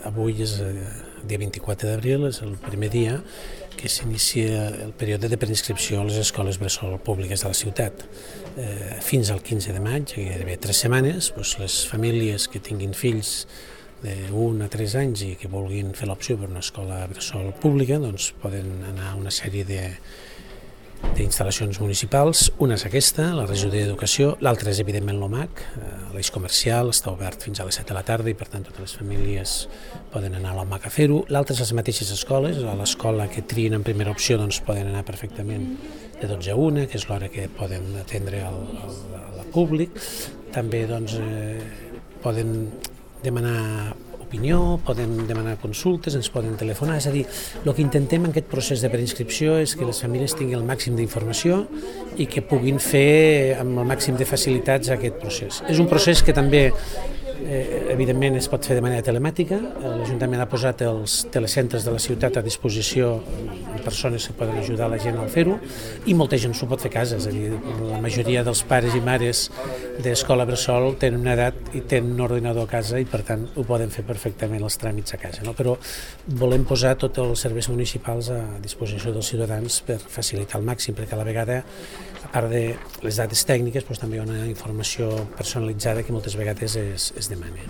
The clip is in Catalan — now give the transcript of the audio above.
Avui és el dia 24 d'abril, és el primer dia que s'inicia el període de preinscripció a les escoles bressol públiques de la ciutat. Fins al 15 de maig, gairebé 3 setmanes, les famílies que tinguin fills d'1 a 3 anys i que vulguin fer l'opció per una escola bressol pública poden anar a una sèrie d'instal·lacions municipals. Una és aquesta, la regidoria d'Educació, l'altra és evidentment l'OMAC, l'eix comercial, està obert fins a les 7 de la tarda i per tant totes les famílies poden anar a l'OMAC a fer-ho. L'altra és les mateixes escoles, a l'escola que trien en primera opció poden anar perfectament de 12 a 1, que és l'hora que poden atendre al públic. També poden demanar opinió, poden demanar consultes, ens poden telefonar, és a dir, el que intentem en aquest procés de preinscripció és que les famílies tinguin el màxim d'informació i que puguin fer amb el màxim de facilitats aquest procés. És un procés que també evidentment es pot fer de manera telemàtica. L'Ajuntament ha posat els telecentres de la ciutat a disposició de persones que poden ajudar la gent a fer-ho i molta gent s'ho pot fer a casa, és a dir, la majoria dels pares i mares d'escola bressol tenen una edat i tenen un ordinador a casa i per tant ho poden fer perfectament els tràmits a casa, no? Però volem posar tots els serveis municipals a disposició dels ciutadans per facilitar al màxim, perquè a la vegada, a part de les dades tècniques, també hi ha una informació personalitzada que moltes vegades es demana.